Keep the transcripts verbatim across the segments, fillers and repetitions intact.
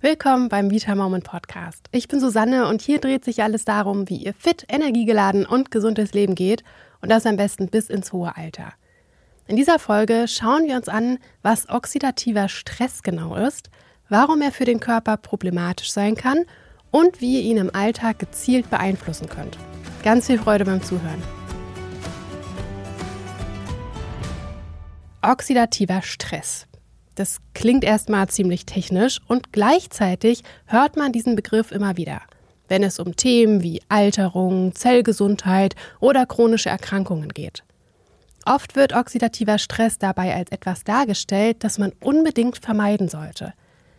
Willkommen beim Vita Moment Podcast. Ich bin Susanne und hier dreht sich alles darum, wie ihr fit, energiegeladen und gesund durchs Leben geht und das am besten bis ins hohe Alter. In dieser Folge schauen wir uns an, was oxidativer Stress genau ist, warum er für den Körper problematisch sein kann und wie ihr ihn im Alltag gezielt beeinflussen könnt. Ganz viel Freude beim Zuhören. Oxidativer Stress. Das klingt erstmal ziemlich technisch und gleichzeitig hört man diesen Begriff immer wieder, wenn es um Themen wie Alterung, Zellgesundheit oder chronische Erkrankungen geht. Oft wird oxidativer Stress dabei als etwas dargestellt, das man unbedingt vermeiden sollte.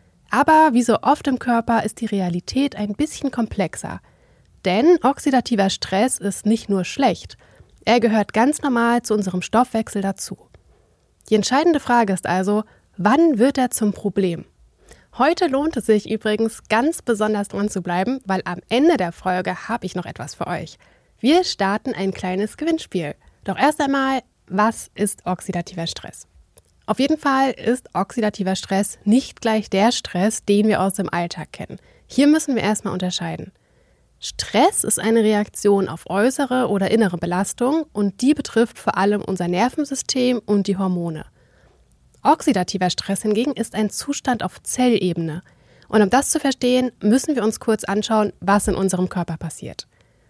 Aber wie so oft im Körper ist die Realität ein bisschen komplexer. Denn oxidativer Stress ist nicht nur schlecht, er gehört ganz normal zu unserem Stoffwechsel dazu. Die entscheidende Frage ist also, wann wird er zum Problem? Heute lohnt es sich übrigens ganz besonders dran zu bleiben, weil am Ende der Folge habe ich noch etwas für euch. Wir starten ein kleines Gewinnspiel. Doch erst einmal, was ist oxidativer Stress? Auf jeden Fall ist oxidativer Stress nicht gleich der Stress, den wir aus dem Alltag kennen. Hier müssen wir erstmal unterscheiden. Stress ist eine Reaktion auf äußere oder innere Belastung und die betrifft vor allem unser Nervensystem und die Hormone. Oxidativer Stress hingegen ist ein Zustand auf Zellebene. Und um das zu verstehen, müssen wir uns kurz anschauen, was in unserem Körper passiert.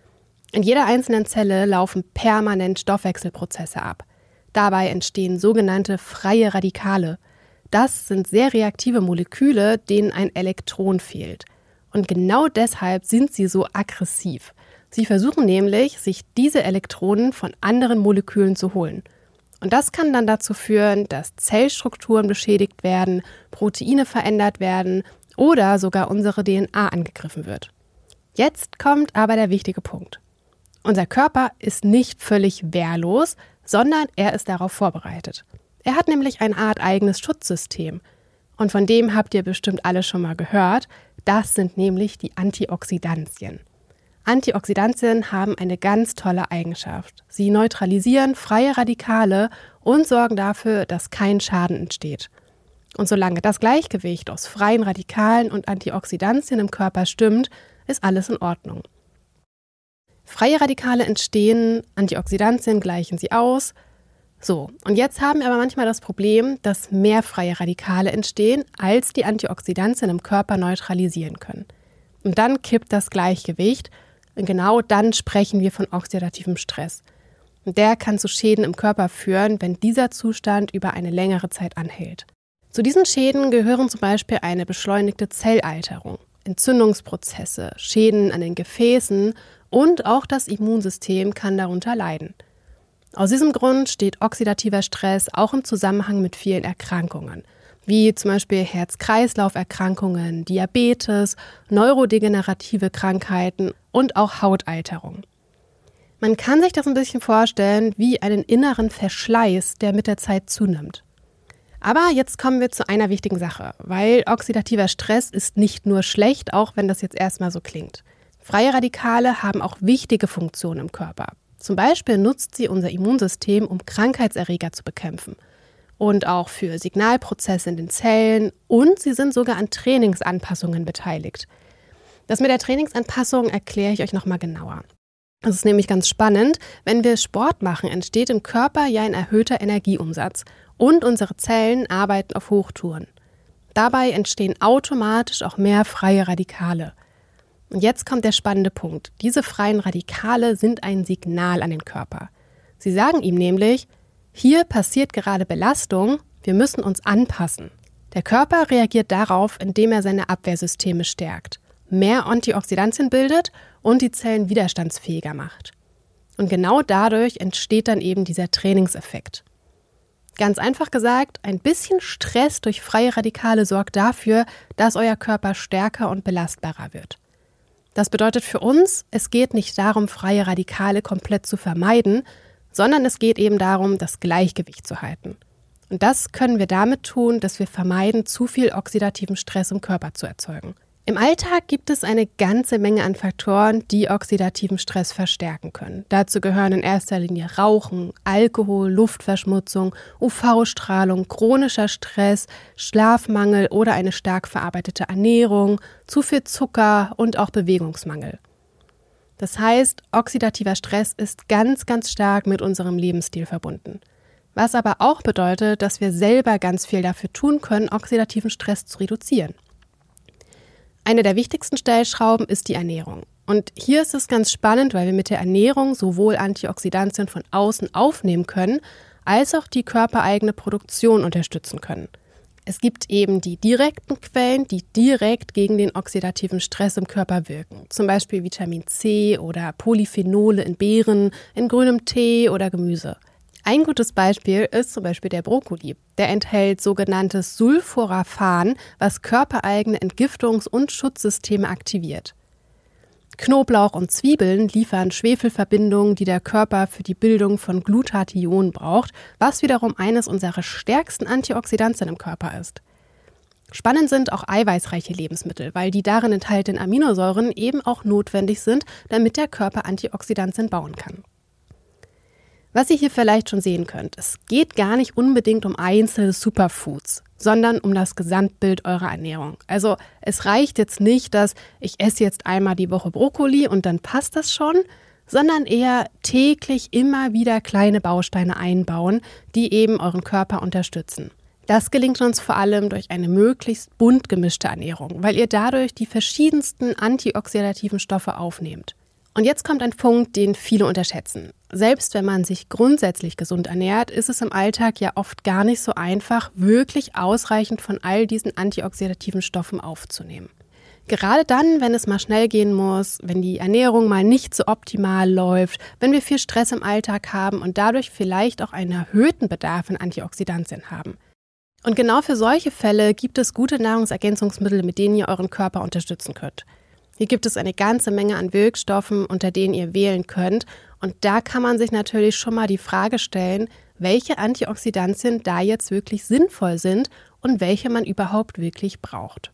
In jeder einzelnen Zelle laufen permanent Stoffwechselprozesse ab. Dabei entstehen sogenannte freie Radikale. Das sind sehr reaktive Moleküle, denen ein Elektron fehlt. Und genau deshalb sind sie so aggressiv. Sie versuchen nämlich, sich diese Elektronen von anderen Molekülen zu holen. Und das kann dann dazu führen, dass Zellstrukturen beschädigt werden, Proteine verändert werden oder sogar unsere D N A angegriffen wird. Jetzt kommt aber der wichtige Punkt. Unser Körper ist nicht völlig wehrlos, sondern er ist darauf vorbereitet. Er hat nämlich eine Art eigenes Schutzsystem. Und von dem habt ihr bestimmt alle schon mal gehört. Das sind nämlich die Antioxidantien. Antioxidantien haben eine ganz tolle Eigenschaft. Sie neutralisieren freie Radikale und sorgen dafür, dass kein Schaden entsteht. Und solange das Gleichgewicht aus freien Radikalen und Antioxidantien im Körper stimmt, ist alles in Ordnung. Freie Radikale entstehen, Antioxidantien gleichen sie aus. So, und jetzt haben wir aber manchmal das Problem, dass mehr freie Radikale entstehen, als die Antioxidantien im Körper neutralisieren können. Und dann kippt das Gleichgewicht. Und genau dann sprechen wir von oxidativem Stress. Und der kann zu Schäden im Körper führen, wenn dieser Zustand über eine längere Zeit anhält. Zu diesen Schäden gehören zum Beispiel eine beschleunigte Zellalterung, Entzündungsprozesse, Schäden an den Gefäßen und auch das Immunsystem kann darunter leiden. Aus diesem Grund steht oxidativer Stress auch im Zusammenhang mit vielen Erkrankungen, wie zum Beispiel Herz-Kreislauf-Erkrankungen, Diabetes, neurodegenerative Krankheiten und auch Hautalterung. Man kann sich das ein bisschen vorstellen wie einen inneren Verschleiß, der mit der Zeit zunimmt. Aber jetzt kommen wir zu einer wichtigen Sache, weil oxidativer Stress ist nicht nur schlecht, auch wenn das jetzt erstmal so klingt. Freie Radikale haben auch wichtige Funktionen im Körper. Zum Beispiel nutzt sie unser Immunsystem, um Krankheitserreger zu bekämpfen. Und auch für Signalprozesse in den Zellen und sie sind sogar an Trainingsanpassungen beteiligt. Das mit der Trainingsanpassung erkläre ich euch nochmal genauer. Das ist nämlich ganz spannend. Wenn wir Sport machen, entsteht im Körper ja ein erhöhter Energieumsatz und unsere Zellen arbeiten auf Hochtouren. Dabei entstehen automatisch auch mehr freie Radikale. Und jetzt kommt der spannende Punkt. Diese freien Radikale sind ein Signal an den Körper. Sie sagen ihm nämlich, hier passiert gerade Belastung, wir müssen uns anpassen. Der Körper reagiert darauf, indem er seine Abwehrsysteme stärkt, mehr Antioxidantien bildet und die Zellen widerstandsfähiger macht. Und genau dadurch entsteht dann eben dieser Trainingseffekt. Ganz einfach gesagt, ein bisschen Stress durch freie Radikale sorgt dafür, dass euer Körper stärker und belastbarer wird. Das bedeutet für uns, es geht nicht darum, freie Radikale komplett zu vermeiden, sondern es geht eben darum, das Gleichgewicht zu halten. Und das können wir damit tun, dass wir vermeiden, zu viel oxidativen Stress im Körper zu erzeugen. Im Alltag gibt es eine ganze Menge an Faktoren, die oxidativen Stress verstärken können. Dazu gehören in erster Linie Rauchen, Alkohol, Luftverschmutzung, U V-Strahlung, chronischer Stress, Schlafmangel oder eine stark verarbeitete Ernährung, zu viel Zucker und auch Bewegungsmangel. Das heißt, oxidativer Stress ist ganz, ganz stark mit unserem Lebensstil verbunden. Was aber auch bedeutet, dass wir selber ganz viel dafür tun können, oxidativen Stress zu reduzieren. Eine der wichtigsten Stellschrauben ist die Ernährung. Und hier ist es ganz spannend, weil wir mit der Ernährung sowohl Antioxidantien von außen aufnehmen können, als auch die körpereigene Produktion unterstützen können. Es gibt eben die direkten Quellen, die direkt gegen den oxidativen Stress im Körper wirken. Zum Beispiel Vitamin C oder Polyphenole in Beeren, in grünem Tee oder Gemüse. Ein gutes Beispiel ist zum Beispiel der Brokkoli. Der enthält sogenanntes Sulforaphan, was körpereigene Entgiftungs- und Schutzsysteme aktiviert. Knoblauch und Zwiebeln liefern Schwefelverbindungen, die der Körper für die Bildung von Glutathion braucht, was wiederum eines unserer stärksten Antioxidantien im Körper ist. Spannend sind auch eiweißreiche Lebensmittel, weil die darin enthaltenen Aminosäuren eben auch notwendig sind, damit der Körper Antioxidantien bauen kann. Was ihr hier vielleicht schon sehen könnt, es geht gar nicht unbedingt um einzelne Superfoods, sondern um das Gesamtbild eurer Ernährung. Also es reicht jetzt nicht, dass ich esse jetzt einmal die Woche Brokkoli und dann passt das schon, sondern eher täglich immer wieder kleine Bausteine einbauen, die eben euren Körper unterstützen. Das gelingt uns vor allem durch eine möglichst bunt gemischte Ernährung, weil ihr dadurch die verschiedensten antioxidativen Stoffe aufnehmt. Und jetzt kommt ein Punkt, den viele unterschätzen. Selbst wenn man sich grundsätzlich gesund ernährt, ist es im Alltag ja oft gar nicht so einfach, wirklich ausreichend von all diesen antioxidativen Stoffen aufzunehmen. Gerade dann, wenn es mal schnell gehen muss, wenn die Ernährung mal nicht so optimal läuft, wenn wir viel Stress im Alltag haben und dadurch vielleicht auch einen erhöhten Bedarf an Antioxidantien haben. Und genau für solche Fälle gibt es gute Nahrungsergänzungsmittel, mit denen ihr euren Körper unterstützen könnt. Hier gibt es eine ganze Menge an Wirkstoffen, unter denen ihr wählen könnt. Und da kann man sich natürlich schon mal die Frage stellen, welche Antioxidantien da jetzt wirklich sinnvoll sind und welche man überhaupt wirklich braucht.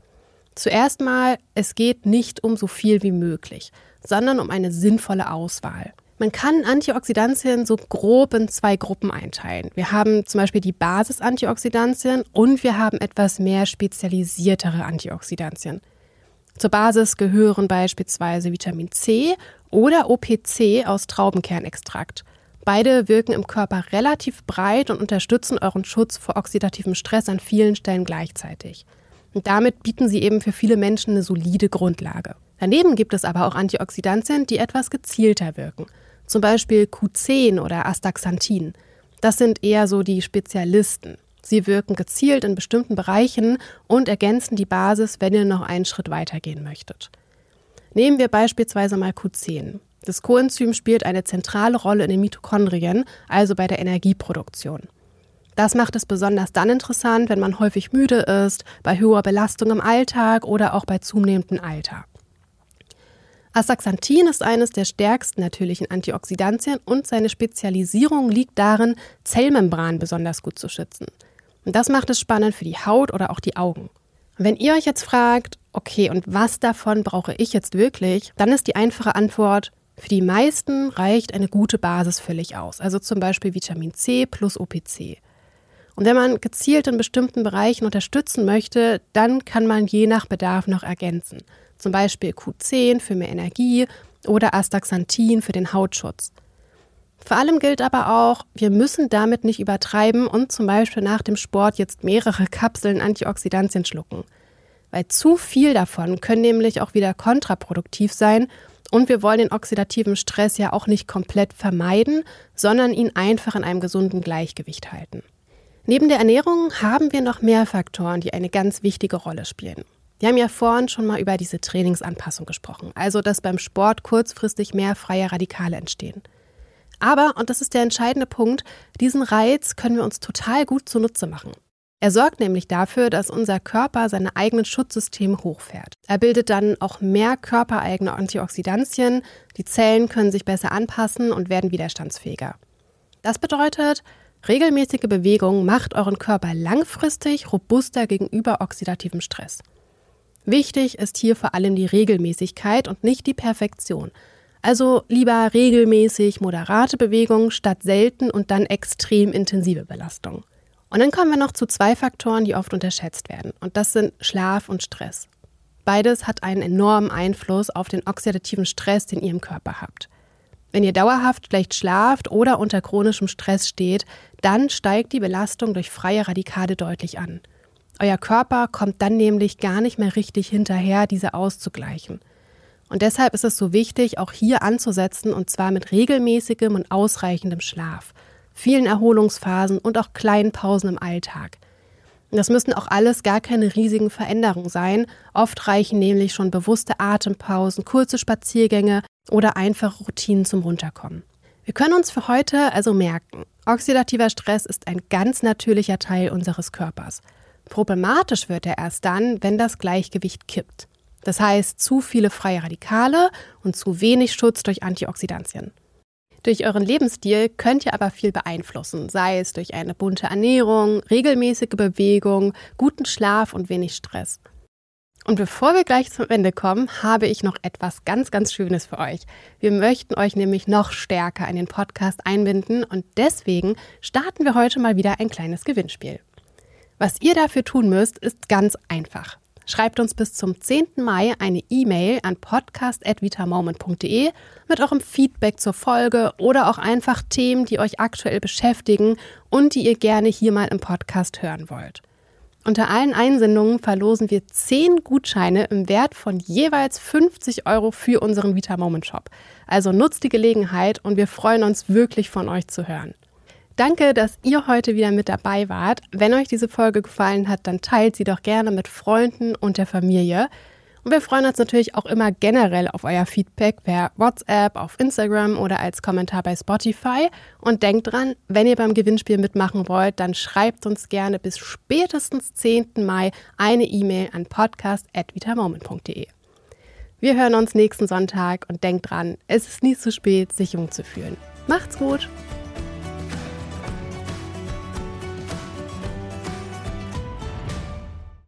Zuerst mal, es geht nicht um so viel wie möglich, sondern um eine sinnvolle Auswahl. Man kann Antioxidantien so grob in zwei Gruppen einteilen. Wir haben zum Beispiel die Basis-Antioxidantien und wir haben etwas mehr spezialisiertere Antioxidantien. Zur Basis gehören beispielsweise Vitamin C oder O P C aus Traubenkernextrakt. Beide wirken im Körper relativ breit und unterstützen euren Schutz vor oxidativem Stress an vielen Stellen gleichzeitig. Und damit bieten sie eben für viele Menschen eine solide Grundlage. Daneben gibt es aber auch Antioxidantien, die etwas gezielter wirken. Zum Beispiel Q zehn oder Astaxanthin. Das sind eher so die Spezialisten. Sie wirken gezielt in bestimmten Bereichen und ergänzen die Basis, wenn ihr noch einen Schritt weitergehen möchtet. Nehmen wir beispielsweise mal Q zehn. Das Coenzym spielt eine zentrale Rolle in den Mitochondrien, also bei der Energieproduktion. Das macht es besonders dann interessant, wenn man häufig müde ist, bei hoher Belastung im Alltag oder auch bei zunehmendem Alter. Astaxanthin ist eines der stärksten natürlichen Antioxidantien und seine Spezialisierung liegt darin, Zellmembranen besonders gut zu schützen. Und das macht es spannend für die Haut oder auch die Augen. Und wenn ihr euch jetzt fragt, okay, und was davon brauche ich jetzt wirklich, dann ist die einfache Antwort, für die meisten reicht eine gute Basis völlig aus, also zum Beispiel Vitamin C plus O P C. Und wenn man gezielt in bestimmten Bereichen unterstützen möchte, dann kann man je nach Bedarf noch ergänzen. Zum Beispiel Q zehn für mehr Energie oder Astaxanthin für den Hautschutz. Vor allem gilt aber auch, wir müssen damit nicht übertreiben und zum Beispiel nach dem Sport jetzt mehrere Kapseln Antioxidantien schlucken. Weil zu viel davon können nämlich auch wieder kontraproduktiv sein und wir wollen den oxidativen Stress ja auch nicht komplett vermeiden, sondern ihn einfach in einem gesunden Gleichgewicht halten. Neben der Ernährung haben wir noch mehr Faktoren, die eine ganz wichtige Rolle spielen. Wir haben ja vorhin schon mal über diese Trainingsanpassung gesprochen, also dass beim Sport kurzfristig mehr freie Radikale entstehen. Aber, und das ist der entscheidende Punkt, diesen Reiz können wir uns total gut zunutze machen. Er sorgt nämlich dafür, dass unser Körper seine eigenen Schutzsysteme hochfährt. Er bildet dann auch mehr körpereigene Antioxidantien, die Zellen können sich besser anpassen und werden widerstandsfähiger. Das bedeutet, regelmäßige Bewegung macht euren Körper langfristig robuster gegenüber oxidativem Stress. Wichtig ist hier vor allem die Regelmäßigkeit und nicht die Perfektion. Also lieber regelmäßig moderate Bewegung statt selten und dann extrem intensive Belastung. Und dann kommen wir noch zu zwei Faktoren, die oft unterschätzt werden. Und das sind Schlaf und Stress. Beides hat einen enormen Einfluss auf den oxidativen Stress, den ihr im Körper habt. Wenn ihr dauerhaft schlecht schlaft oder unter chronischem Stress steht, dann steigt die Belastung durch freie Radikale deutlich an. Euer Körper kommt dann nämlich gar nicht mehr richtig hinterher, diese auszugleichen. Und deshalb ist es so wichtig, auch hier anzusetzen, und zwar mit regelmäßigem und ausreichendem Schlaf, vielen Erholungsphasen und auch kleinen Pausen im Alltag. Und das müssen auch alles gar keine riesigen Veränderungen sein. Oft reichen nämlich schon bewusste Atempausen, kurze Spaziergänge oder einfache Routinen zum Runterkommen. Wir können uns für heute also merken, oxidativer Stress ist ein ganz natürlicher Teil unseres Körpers. Problematisch wird er erst dann, wenn das Gleichgewicht kippt. Das heißt, zu viele freie Radikale und zu wenig Schutz durch Antioxidantien. Durch euren Lebensstil könnt ihr aber viel beeinflussen, sei es durch eine bunte Ernährung, regelmäßige Bewegung, guten Schlaf und wenig Stress. Und bevor wir gleich zum Ende kommen, habe ich noch etwas ganz, ganz Schönes für euch. Wir möchten euch nämlich noch stärker in den Podcast einbinden und deswegen starten wir heute mal wieder ein kleines Gewinnspiel. Was ihr dafür tun müsst, ist ganz einfach. Schreibt uns bis zum zehnten Mai eine E-Mail an podcast at vitamoment punkt de mit eurem Feedback zur Folge oder auch einfach Themen, die euch aktuell beschäftigen und die ihr gerne hier mal im Podcast hören wollt. Unter allen Einsendungen verlosen wir zehn Gutscheine im Wert von jeweils fünfzig Euro für unseren Vitamoment Shop. Also nutzt die Gelegenheit und wir freuen uns wirklich, von euch zu hören. Danke, dass ihr heute wieder mit dabei wart. Wenn euch diese Folge gefallen hat, dann teilt sie doch gerne mit Freunden und der Familie. Und wir freuen uns natürlich auch immer generell auf euer Feedback per WhatsApp, auf Instagram oder als Kommentar bei Spotify. Und denkt dran, wenn ihr beim Gewinnspiel mitmachen wollt, dann schreibt uns gerne bis spätestens zehnten Mai eine E-Mail an podcast at vitamoment punkt de. Wir hören uns nächsten Sonntag und denkt dran, es ist nie zu spät, sich jung zu fühlen. Macht's gut!